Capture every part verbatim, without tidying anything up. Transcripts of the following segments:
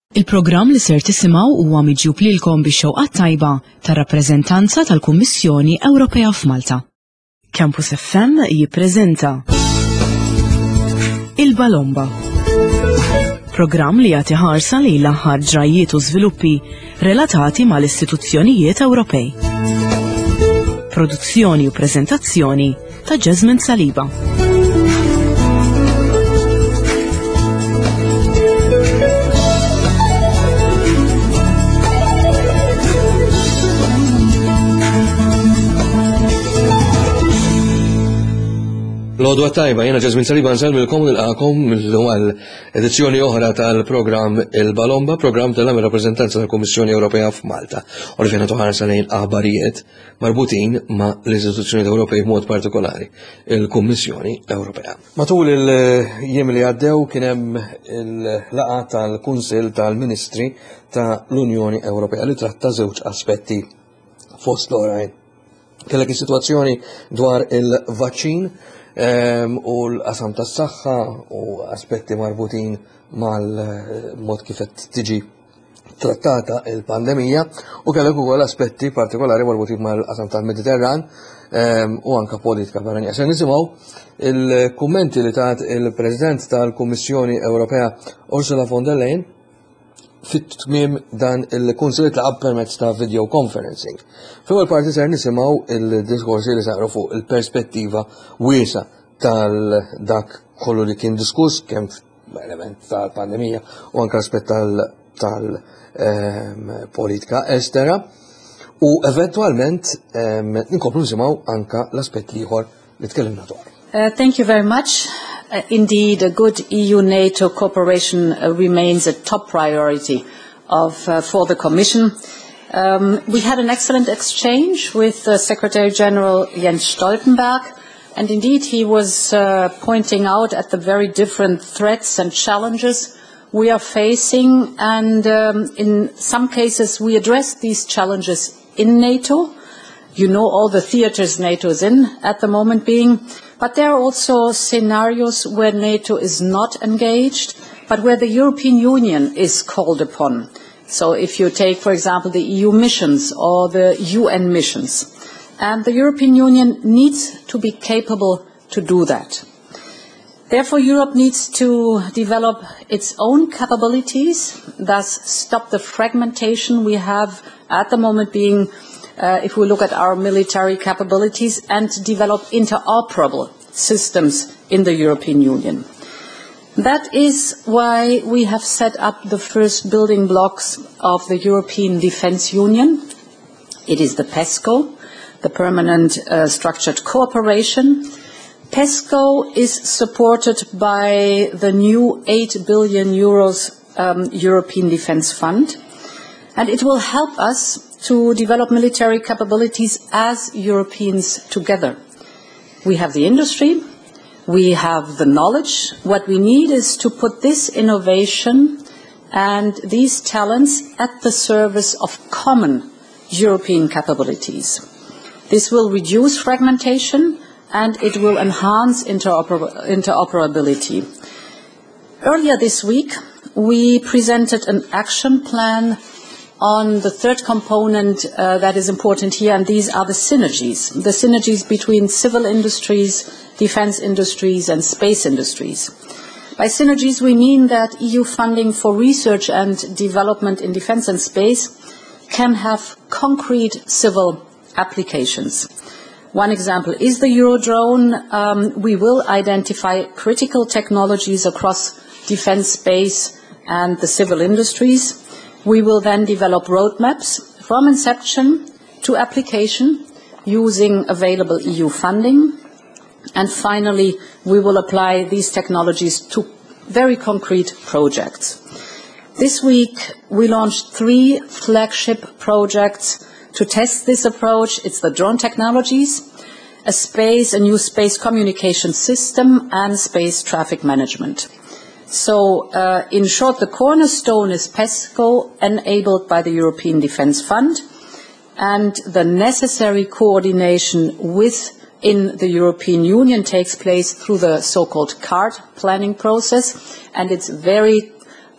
Il-programm li ser tisimgħu huwa miġjub lilkom bix-xewqat tajba tar-rappreżentanza tal-Kummissjoni Ewropea f'Malta. Campus F M jippreżenta Il-Balomba. Programm li jagħti ħarsa lejn l-aħħar ġrajiet u żviluppi relatati mal-istituzzjonijiet Ewropej. Produzzjoni u preżentazzjoni ta' Jasmine Saliba. L-għodwa tajba, jena Jasmine Saliba nselmilkom nilqakom mill-edizzjoni oħra tal-programm Il-Balomba, programm tal-għamil rappresentanza tal-Kommissjoni Ewropea f'Malta. U li fjena toħarsa lejn aħbarijiet marbutin ma l-istituzzjoni Ewropej b'mod partikolari, il-Kommissjoni Ewropea. Matul il-jiem li għaddew kien hemm il-laqa tal-Kunsil tal-Ministri ta' l-Unjoni Ewropea li tratta żewġ aspetti fost l-oħrajn. Kellek is-sitwazzjoni dwar il-vaċċin Um, u l-qasam tas-saħħa u aspetti marbutin mal-mod kif qed tiġi trattata il-pandemija u kellek ukoll aspetti partikolari marbutin mal-qasam tal-Mediterran um, u anke politika barranija. Se nisimgħu il-kummenti li tat il-President tal-Kummissjoni Ewropea Ursula von der Leyen fit-tmiem dan il-Kunsil tlaqab permezz ta' video conferencing. Fl-ewwel parti ser nisimgħu il-diskorsi li saru fuq il-perspettiva wiesa tal-dak kollu li kien diskuss kemm element tal-pandemija u anke aspett tal-politika estera u eventwalment inkomplu nisimgħu anke l-aspett ieħor li tkellimna dwar. Uh, thank you very much. Uh, indeed, a good E U NATO cooperation uh, remains a top priority of, uh, for the Commission. Um, we had an excellent exchange with uh, Secretary General Jens Stoltenberg, and indeed he was uh, pointing out at the very different threats and challenges we are facing, and um, in some cases we address these challenges in NATO. You know all the theaters NATO is in at the moment being. But there are also scenarios where NATO is not engaged, but where the European Union is called upon. So if you take, for example, the E U missions or the U N missions, and the European Union needs to be capable to do that. Therefore, Europe needs to develop its own capabilities, thus stop the fragmentation we have at the moment being Uh, if we look at our military capabilities and develop interoperable systems in the European Union. That is why we have set up the first building blocks of the European Defence Union. It is the PESCO, the Permanent uh, Structured Cooperation. PESCO is supported by the new eight billion euros um, European Defence Fund, and it will help us to develop military capabilities as Europeans together. We have the industry, we have the knowledge. What we need is to put this innovation and these talents at the service of common European capabilities. This will reduce fragmentation and it will enhance interoper interoperability. Earlier this week, we presented an action plan on the third component uh, that is important here, and these are the synergies, the synergies between civil industries, defense industries, and space industries. By synergies, we mean that E U funding for research and development in defense and space can have concrete civil applications. One example is the Eurodrone. Um, we will identify critical technologies across defense, space, and the civil industries. We will then develop roadmaps from inception to application using available E U funding. And finally, we will apply these technologies to very concrete projects. This week, we launched three flagship projects to test this approach. It's the drone technologies, a space, a new space communication system, and space traffic management. So, uh, in short, the cornerstone is PESCO, enabled by the European Defence Fund, and the necessary coordination within the European Union takes place through the so-called CARD planning process, and it's very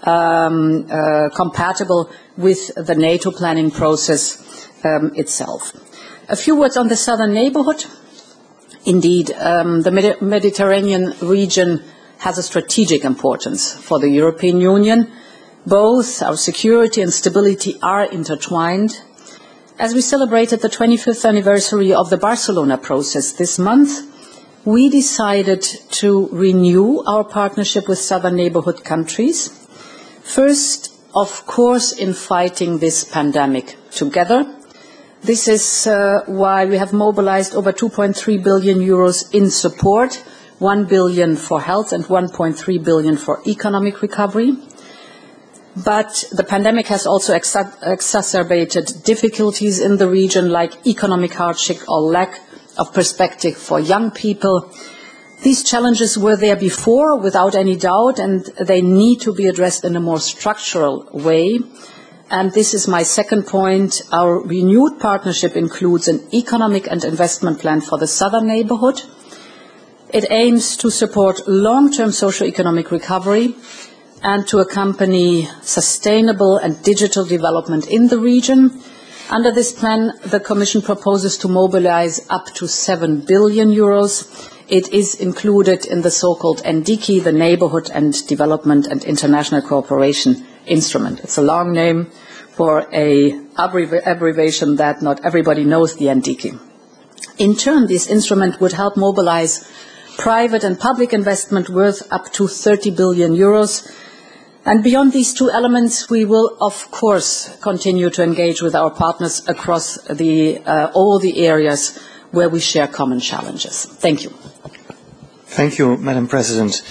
um, uh, compatible with the NATO planning process um, itself. A few words on the southern neighborhood. Indeed, um, the Medi- Mediterranean region has a strategic importance for the European Union. Both our security and stability are intertwined. As we celebrated the twenty-fifth anniversary of the Barcelona process this month, we decided to renew our partnership with southern neighborhood countries. First, of course, in fighting this pandemic together. This is uh, why we have mobilized over two point three billion euros in support, one billion for health and one point three billion for economic recovery. But the pandemic has also exa- exacerbated difficulties in the region, like economic hardship or lack of perspective for young people. These challenges were there before, without any doubt, and they need to be addressed in a more structural way. And this is my second point. Our renewed partnership includes an economic and investment plan for the southern neighborhood. It aims to support long-term socio-economic recovery and to accompany sustainable and digital development in the region. Under this plan, the Commission proposes to mobilize up to seven billion euros. It is included in the so-called N D C I, the Neighborhood and Development and International Cooperation Instrument. It's a long name for an abbreviation that not everybody knows, the N D C I. In turn, this instrument would help mobilize private and public investment worth up to thirty billion euros. And beyond these two elements, we will, of course, continue to engage with our partners across the, uh, all the areas where we share common challenges. Thank you. Thank you, Madam President.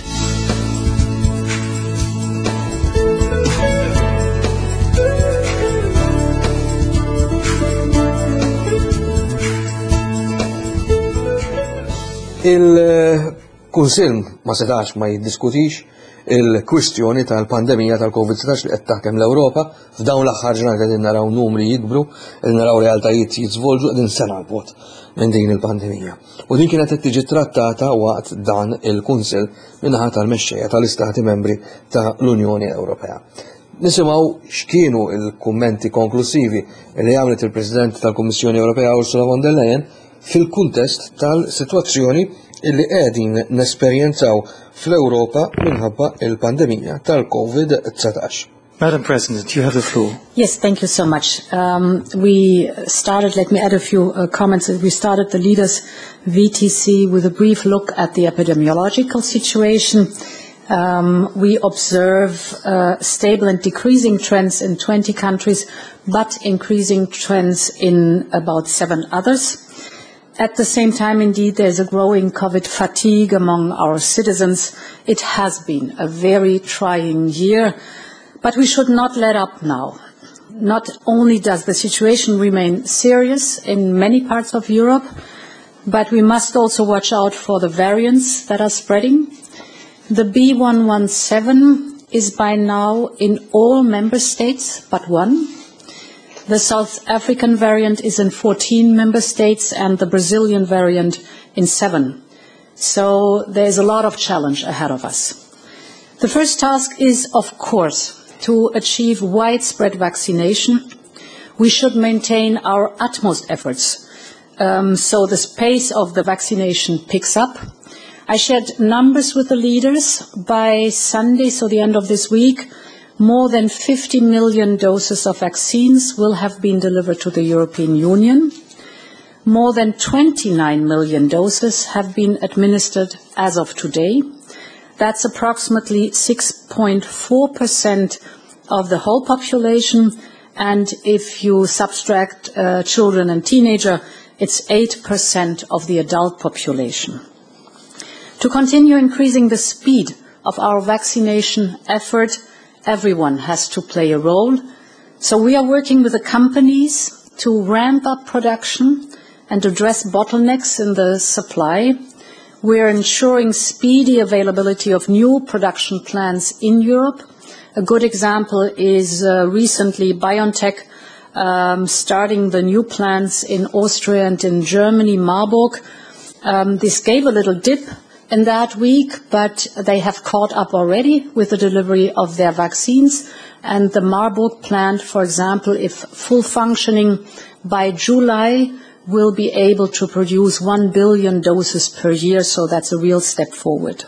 Il-Kunsill ma setax ma jiddiskutix il-kwistjoni tal-pandemija tal-COVID setax li qed taħkem l-Ewropa f'dawn l-aħħar ġranet qegħdin naraw numri jikbru, qegħdin naraw realtajiet jiżvolġu, qegħdin sena l-bot minn din il-pandemija. U din kienet qed tiġi trattata waqt dan il-Kunsill minnaħa tal-mexxejja tal-Istati membri ta' l-Unjoni Ewropea. Nisimgħu x'kienu l-kummenti konklusivi li għamlet il-President tal-Kummissjoni Ewropea Ursula von der Leyen fil-kuntest tal-sitwazzjoni illi qegħdin nesperjenzaw fl-Ewropa minħabba il-pandemija tal-COVID nineteen. Madam President, you have the floor. Yes, thank you so much. Um, we started, let me add a few uh, comments. We started the Leaders V T C with a brief look at the epidemiological situation. Um, we observe uh, stable and decreasing trends in twenty countries, but increasing trends in about seven others. At the same time, indeed, there's a growing COVID fatigue among our citizens. It has been a very trying year, but we should not let up now. Not only does the situation remain serious in many parts of Europe, but we must also watch out for the variants that are spreading. The B one one seven is by now in all member states but one. The South African variant is in fourteen member states and the Brazilian variant in seven. So there's a lot of challenge ahead of us. The first task is, of course, to achieve widespread vaccination. We should maintain our utmost efforts um, so the pace of the vaccination picks up. I shared numbers with the leaders. By Sunday, so the end of this week, more than fifty million doses of vaccines will have been delivered to the European Union. More than twenty-nine million doses have been administered as of today. That's approximately six point four percent of the whole population, and if you subtract uh, children and teenagers, it's eight percent of the adult population. To continue increasing the speed of our vaccination effort, everyone has to play a role. So we are working with the companies to ramp up production and address bottlenecks in the supply. We are ensuring speedy availability of new production plants in Europe. A good example is uh, recently BioNTech um, starting the new plants in Austria and in Germany, Marburg. Um, this gave a little dip in that week, but they have caught up already with the delivery of their vaccines. And the Marburg plant, for example, if full functioning by July, will be able to produce one billion doses per year, so that's a real step forward.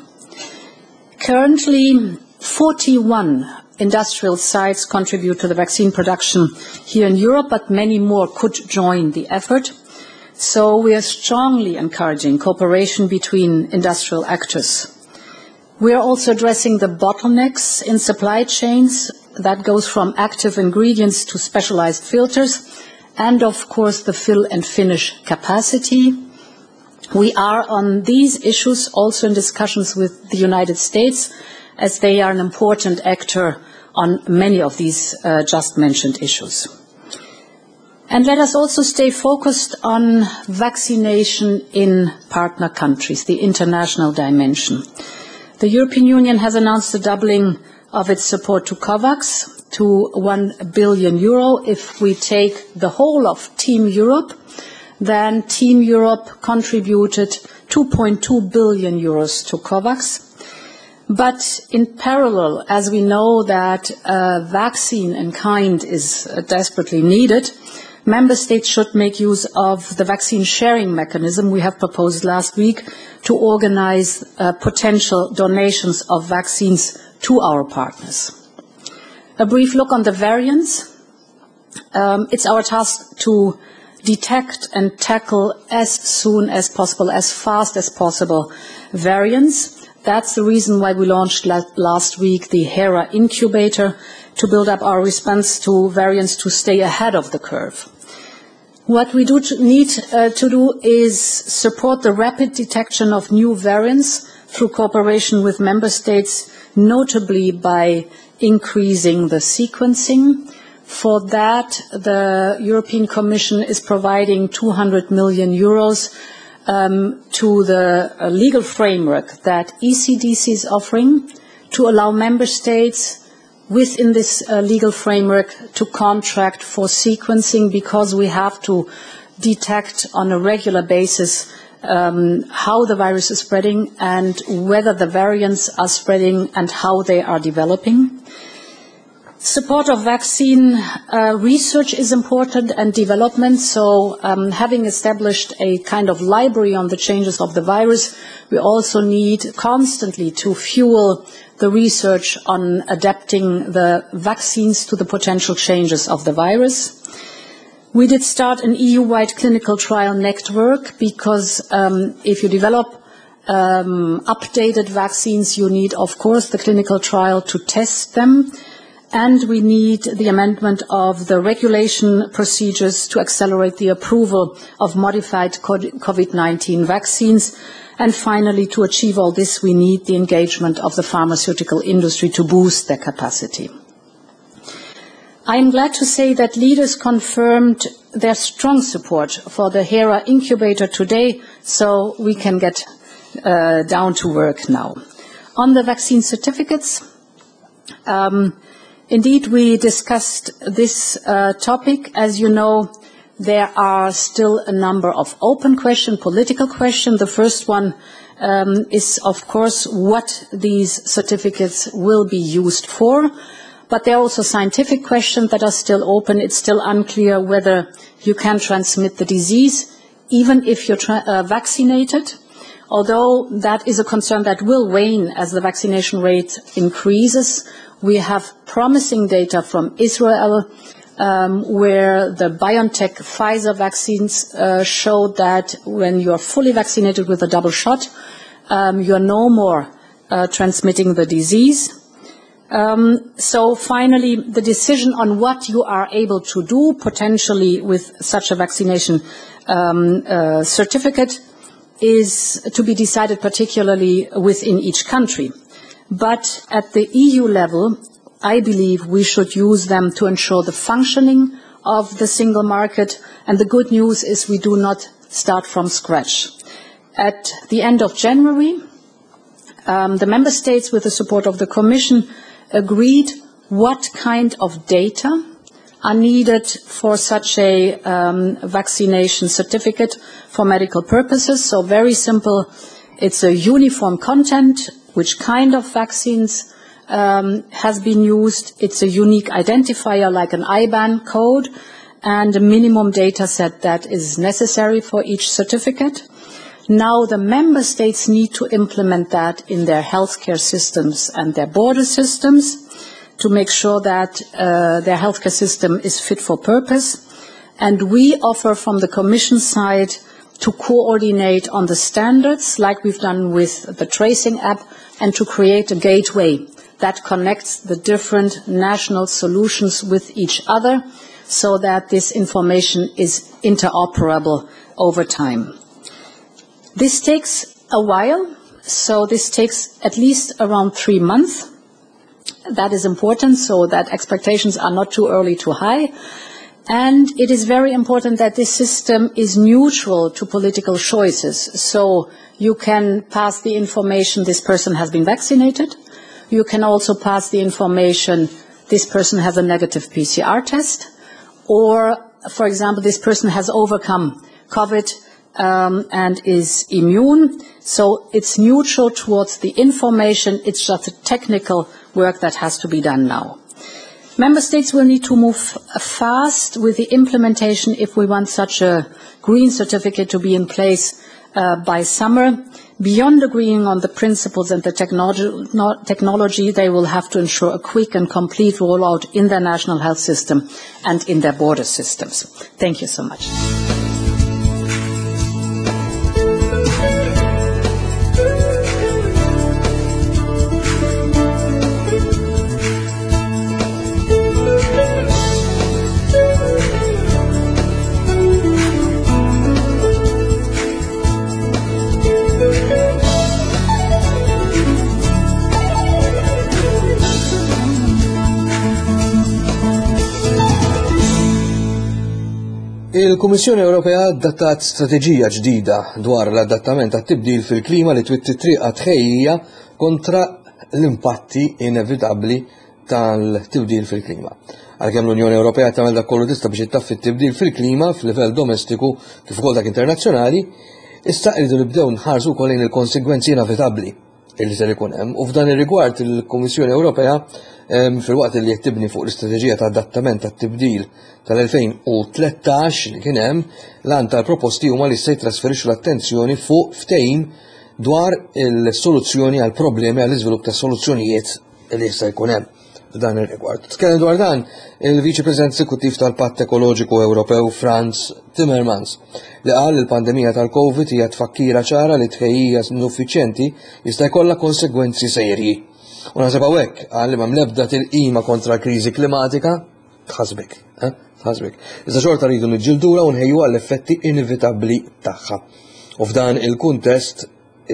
Currently, forty-one industrial sites contribute to the vaccine production here in Europe, but many more could join the effort. So we are strongly encouraging cooperation between industrial actors. We are also addressing the bottlenecks in supply chains. That goes from active ingredients to specialized filters, and of course the fill and finish capacity. We are on these issues also in discussions with the United States, as they are an important actor on many of these uh, just mentioned issues. And let us also stay focused on vaccination in partner countries, the international dimension. The European Union has announced a doubling of its support to COVAX to one billion euro. If we take the whole of Team Europe, then Team Europe contributed two point two billion euros to COVAX. But in parallel, as we know that a vaccine in kind is desperately needed, Member States should make use of the vaccine sharing mechanism we have proposed last week to organize uh, potential donations of vaccines to our partners. A brief look on the variants. Um, it's our task to detect and tackle as soon as possible, as fast as possible, variants. That's the reason why we launched last week the HERA incubator, to build up our response to variants to stay ahead of the curve. What we do need uh, to do is support the rapid detection of new variants through cooperation with member states, notably by increasing the sequencing. For that, the European Commission is providing two hundred million euros Um, to the uh, legal framework that E C D C is offering to allow member states within this uh, legal framework to contract for sequencing, because we have to detect on a regular basis um, how the virus is spreading and whether the variants are spreading and how they are developing. Support of vaccine uh, research is important and development, so um, having established a kind of library on the changes of the virus, we also need constantly to fuel the research on adapting the vaccines to the potential changes of the virus. We did start an E U-wide clinical trial network because um, if you develop um, updated vaccines, you need, of course, the clinical trial to test them. And we need the amendment of the regulation procedures to accelerate the approval of modified COVID nineteen vaccines. And finally, to achieve all this, we need the engagement of the pharmaceutical industry to boost their capacity. I am glad to say that leaders confirmed their strong support for the HERA incubator today, so we can get uh, down to work now. On the vaccine certificates, um, Indeed, we discussed this uh, topic. As you know, there are still a number of open questions, political questions. The first one um, is, of course, what these certificates will be used for. But there are also scientific questions that are still open. It's still unclear whether you can transmit the disease, even if you're tra- uh, vaccinated. Although that is a concern that will wane as the vaccination rate increases. We have promising data from Israel, um, where the BioNTech Pfizer vaccines uh, showed that when you are fully vaccinated with a double shot, um, you are no more uh, transmitting the disease. Um, so finally, the decision on what you are able to do potentially with such a vaccination um, uh, certificate is to be decided particularly within each country. But at the E U level, I believe we should use them to ensure the functioning of the single market. And the good news is we do not start from scratch. At the end of January, um, the Member States, with the support of the Commission, agreed what kind of data are needed for such a um, vaccination certificate for medical purposes. So very simple. It's a uniform content, which kind of vaccines um, has been used. It's a unique identifier like an I B A N code and a minimum data set that is necessary for each certificate. Now the member states need to implement that in their healthcare systems and their border systems to make sure that uh, their healthcare system is fit for purpose. And we offer from the Commission side to coordinate on the standards like we've done with the tracing app and to create a gateway that connects the different national solutions with each other so that this information is interoperable over time. This takes a while, so this takes at least around three months. That is important so that expectations are not too early, too high. And it is very important that this system is neutral to political choices. So you can pass the information this person has been vaccinated. You can also pass the information this person has a negative P C R test. Or, for example, this person has overcome COVID um, and is immune. So it's neutral towards the information. It's just a technical work that has to be done now. Member States will need to move fast with the implementation if we want such a green certificate to be in place uh, by summer. Beyond agreeing on the principles and the technology, technology, they will have to ensure a quick and complete rollout in their national health system and in their border systems. Thank you so much. Il-Kummissjoni Ewropea adattat strateġija ġdida dwar l-adattament għat-tibdil fil-klima li twitti triqa tħejjija kontra l-impatti inevitabbli tal-tibdil fil-klima. Għalkemm l-Unjoni Ewropea tagħmel dak kollu tista' biex ittaffi t-tibdil fil-klima f'livell domestiku kif ukoll dak internazzjonali, issa rridu nibdew nħarsu wkoll lejn il-konsegwenzi inevitabbli illi se jkun hemm. U f'dan ir-rigward il-Kummissjoni Ewropea fil-waqt li qed tibni fuq l-istrateġija ta' adattament tat-tibdil tal-elfejn u tlettax li kien hemm lan tal-proposti huma li se jtrasferixxu l-attenzjoni fuq ftehim dwar il-soluzzjoni għal problemi għall iżvilupp ta' soluzzjonijiet li jista' jkun hemm f'dan ir-rigward. Tkellem dwar dan il-Viċi President Eżekuttiv tal-Patt Ekoloġiku Ewropew Franz Timmermans li qal il-pandemija tal-Covid hija tfakkira ċara li tħejjija inuffiċjenti jista' jkollha konsegwenzi serji. U naħseb hawnhekk għal li m'hemm l-ebda tilqima kontra l-kriżi klimatika tħassbek, tħassbek. Iżda xorta rridu niġġildura u nħejju għall-effetti inevitabbli tagħha. U f'dan il-kuntest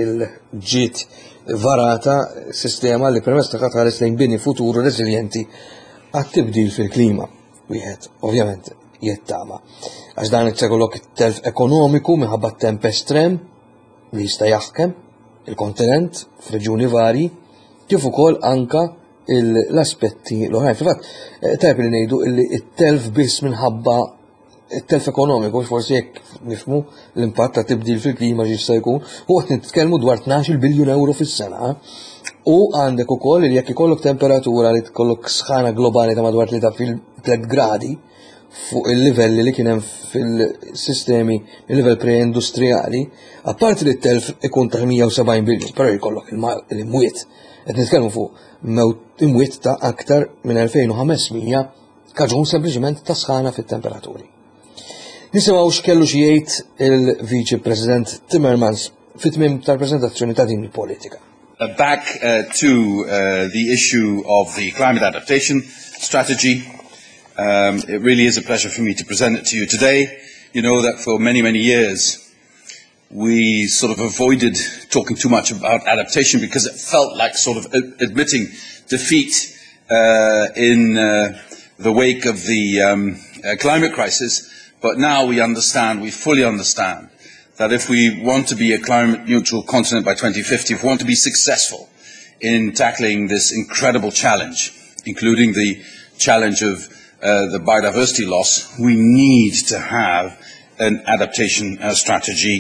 il-ġiet varata sistema li permezz tagħha tħares lejn bini futuru reżiljenti għat-tibdil fil-klima. Wieħed ovvjament jettama. Għax dan ikollok it-telf ekonomiku minħabba temp estrem li jista' jaħkem il-kontinent f'reġjuni varji kif ukoll anka l-aspetti l-oħrajn. Fil-fatt, tajb li ngħidu li t-telf biss minħabba it-telf ekonomiku, forsi jekk nifhmu l-impatt ta' tibdil fil-klima ġista jkun, u qed nitkellmu dwar tnax-il biljun euro fis-sena. U għandek ukoll li jekk ikollok temperatura li tkollok sħana globali ta' madwar tliet gradi fuq il-livelli li kien hemm fil-sistemi il-livell pre-industrijali, apparti li t-telf ikun ta' mija u sebgħin biljun, però jkollok il-imwiet. Qed nitkellmu fuq imwiet ta' aktar minn elfejn u ħamesmija kaġun sempliċement ta' sħana fit-temperaturi. Nisimgħu x'kellu xi jgħid il-Viċi President Timmermans fit-tmiem tal-preżentazzjoni ta' din il-politika. Back uh, to uh, the issue of the climate adaptation strategy. Um, it really is a pleasure for me to present it to you today. You know that for many, many years we sort of avoided talking too much about adaptation because it felt like sort of admitting defeat uh, in uh, the wake of the um, uh, climate crisis. But now we understand, we fully understand, that if we want to be a climate neutral continent by twenty fifty, if we want to be successful in tackling this incredible challenge, including the challenge of uh, the biodiversity loss, we need to have an adaptation uh, strategy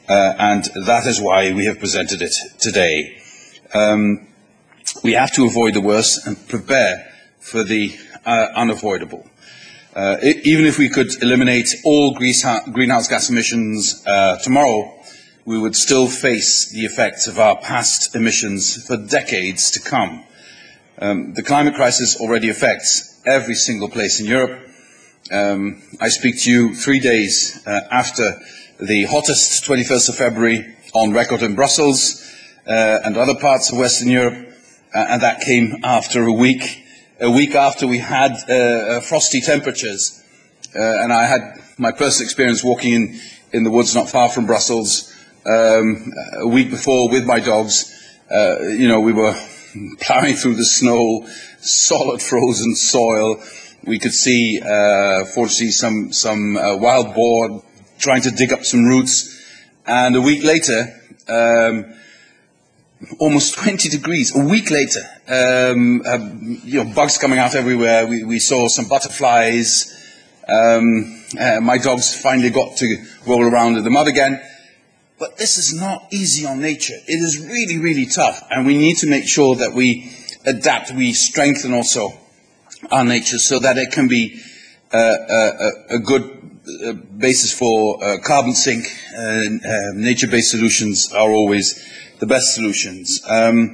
uh, and that is why we have presented it today. Um, we have to avoid the worst and prepare for the uh, unavoidable. Uh, it, even if we could eliminate all greenhouse gas emissions uh, tomorrow, we would still face the effects of our past emissions for decades to come. Um, the climate crisis already affects every single place in Europe. Um, I speak to you three days uh, after the hottest twenty-first of February on record in Brussels uh, and other parts of Western Europe, uh, and that came after a week, a week after we had uh, frosty temperatures. Uh, and I had my personal experience walking in, in the woods not far from Brussels um, a week before with my dogs. Uh, you know, we were plowing through the snow, solid frozen soil. We could see, uh, fortunately, some, some uh, wild boar trying to dig up some roots. And a week later, um, almost twenty degrees, a week later, um, uh, you know, bugs coming out everywhere. We, we saw some butterflies. Um, uh, my dogs finally got to roll around in the mud again. But this is not easy on nature. It is really, really tough. And we need to make sure that we adapt, we strengthen also our nature so that it can be uh, a, a good uh, basis for uh, carbon sink. Uh, uh, nature-based solutions are always the best solutions. Um,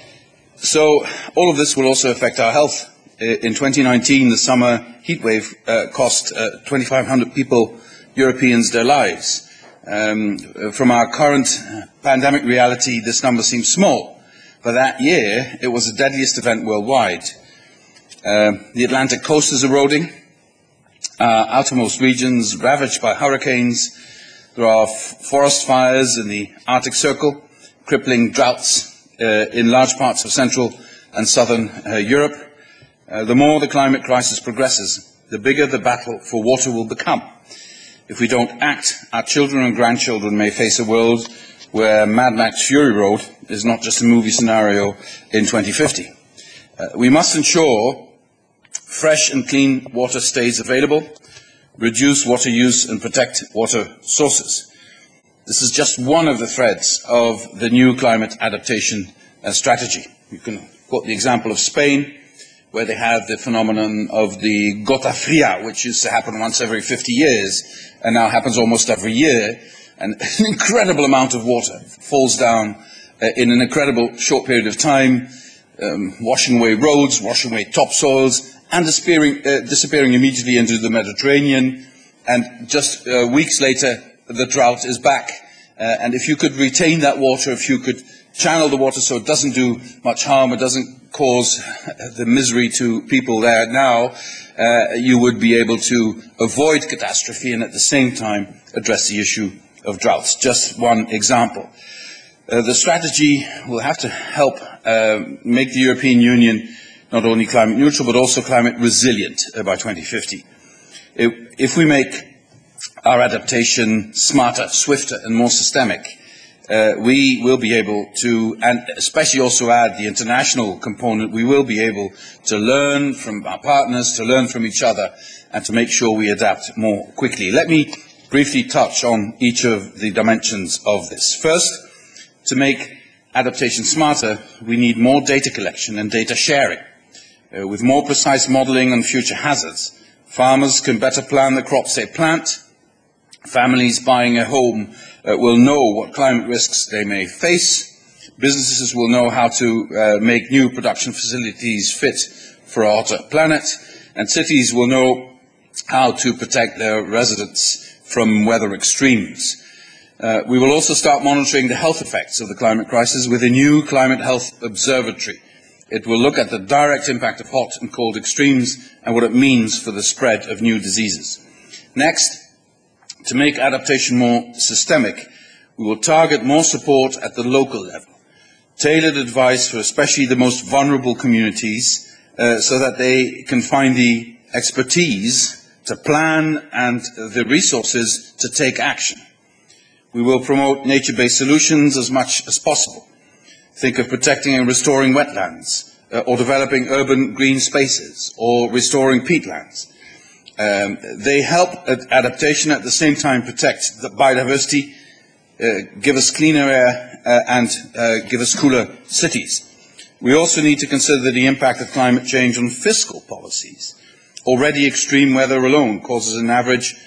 so all of this will also affect our health. In twenty nineteen, the summer heat wave uh, cost uh, twenty-five hundred people, Europeans, their lives. Um, from our current pandemic reality, this number seems small, but that year it was the deadliest event worldwide. Uh, the Atlantic coast is eroding, our outermost regions ravaged by hurricanes. There are f forest fires in the Arctic Circle, crippling droughts uh, in large parts of Central and Southern uh, Europe. Uh, the more the climate crisis progresses, the bigger the battle for water will become. If we don't act, our children and grandchildren may face a world where Mad Max Fury Road is not just a movie scenario in twenty fifty. Uh, we must ensure fresh and clean water stays available, reduce water use and protect water sources. This is just one of the threads of the new climate adaptation uh, strategy. You can quote the example of Spain, where they have the phenomenon of the gota fria, which used to happen once every fifty years, and now happens almost every year. And an incredible amount of water falls down uh, in an incredible short period of time, um, washing away roads, washing away topsoils, and disappearing, uh, disappearing immediately into the Mediterranean. And just uh, weeks later, the drought is back. Uh, and if you could retain that water, if you could channel the water so it doesn't do much harm, it doesn't cause the misery to people there now, uh, you would be able to avoid catastrophe and at the same time address the issue of droughts. Just one example. Uh, the strategy will have to help uh, make the European Union not only climate neutral but also climate resilient uh, by twenty fifty. If, if we make our adaptation smarter, swifter and more systemic, Uh, we will be able to, and especially also add the international component, we will be able to learn from our partners, to learn from each other, and to make sure we adapt more quickly. Let me briefly touch on each of the dimensions of this. First, to make adaptation smarter, we need more data collection and data sharing. Uh, with more precise modeling on future hazards, farmers can better plan the crops they plant. Families buying a home Uh, will know what climate risks they may face. Businesses will know how to uh, make new production facilities fit for a hotter planet. And cities will know how to protect their residents from weather extremes. Uh, we will also start monitoring the health effects of the climate crisis with a new climate health observatory. It will look at the direct impact of hot and cold extremes and what it means for the spread of new diseases. Next, to make adaptation more systemic, we will target more support at the local level, tailored advice for especially the most vulnerable communities uh, so that they can find the expertise to plan and the resources to take action. We will promote nature-based solutions as much as possible. Think of protecting and restoring wetlands, uh, or developing urban green spaces, or restoring peatlands. Um, they help at adaptation, at the same time protect the biodiversity uh, give us cleaner air uh, and uh, give us cooler cities. We also need to consider the impact of climate change on fiscal policies. Already extreme weather alone causes an average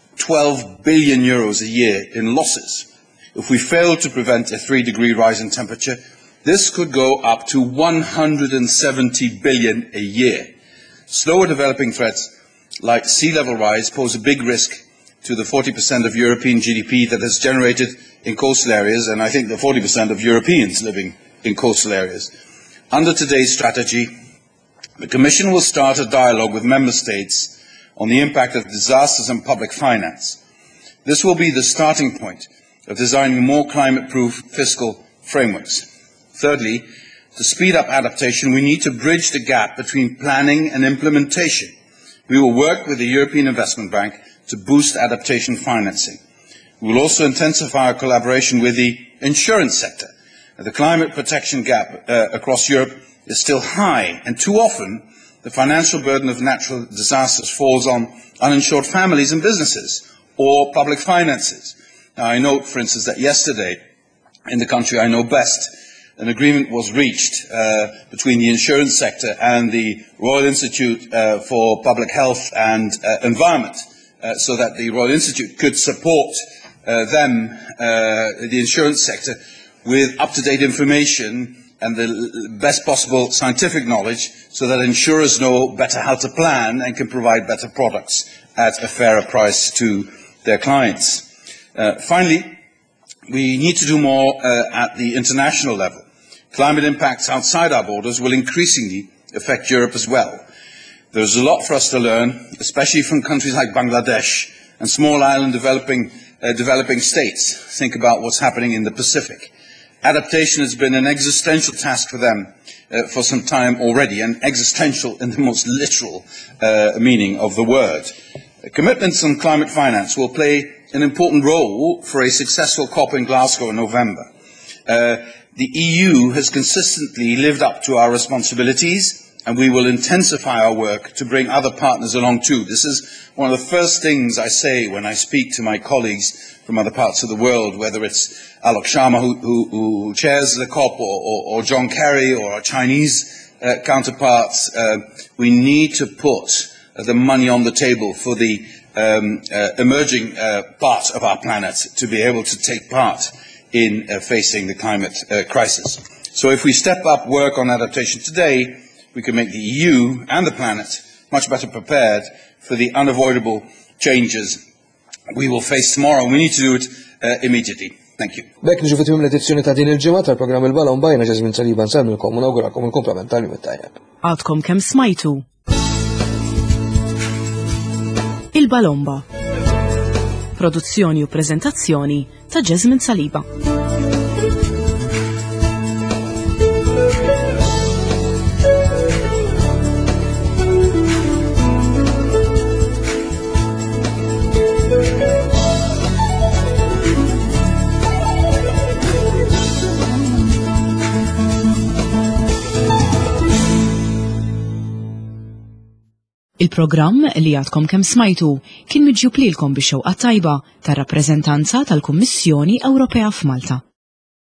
twelve billion euros a year in losses. If we fail to prevent a three degree rise in temperature, this could go up to one hundred seventy billion a year. Slower developing threats like sea level rise pose a big risk to the forty percent of European G D P that is generated in coastal areas, and I think the forty percent of Europeans living in coastal areas. Under today's strategy, the Commission will start a dialogue with Member States on the impact of disasters on public finance. This will be the starting point of designing more climate-proof fiscal frameworks. Thirdly, to speed up adaptation, we need to bridge the gap between planning and implementation. We will work with the European Investment Bank to boost adaptation financing. We will also intensify our collaboration with the insurance sector. The climate protection gap uh, across Europe is still high, and too often the financial burden of natural disasters falls on uninsured families and businesses or public finances. Now, I note, for instance, that yesterday in the country I know best, an agreement was reached uh, between the insurance sector and the Royal Institute uh, for Public Health and uh, Environment, uh, so that the Royal Institute could support uh, them, uh, the insurance sector, with up-to-date information and the best possible scientific knowledge so that insurers know better how to plan and can provide better products at a fairer price to their clients. Uh, finally, we need to do more uh, at the international level. Climate impacts outside our borders will increasingly affect Europe as well. There's a lot for us to learn, especially from countries like Bangladesh and small island developing, uh, developing states. Think about what's happening in the Pacific. Adaptation has been an existential task for them uh, for some time already, and existential in the most literal uh, meaning of the word. Uh, commitments on climate finance will play an important role for a successful COP in Glasgow in November. Uh, the E U has consistently lived up to our responsibilities, and we will intensify our work to bring other partners along too. This is one of the first things I say when I speak to my colleagues from other parts of the world, whether it's Alok Sharma, who, who, who chairs the COP, or, or, or John Kerry, or our Chinese uh, counterparts. Uh, we need to put uh, the money on the table for the um, uh, emerging uh, part of our planet to be able to take part in uh, facing the climate uh, crisis. So if we step up work on adaptation today, we can make the E U and the planet much better prepared for the unavoidable changes we will face tomorrow. We need to do it uh, immediately. Thank you. Bekk niġu fit-tmiem l-edizzjoni ta' din il-ġimgħa tal-programm Il-Balomba, jiena Ġasmin Saliba nsalmilkom u nawguralkom il-kumplament tal-jum it-tajjeb. Għadkom kemm smajtu. Il-Balomba. Produzzjoni u preżentazzjoni ta' Ġasmin Saliba. Il-programm li għadkom kemm smajtu kien miġjub lilkom bix-xewqa tajba tar-rappreżentanza tal-Kummissjoni Ewropea f'Malta.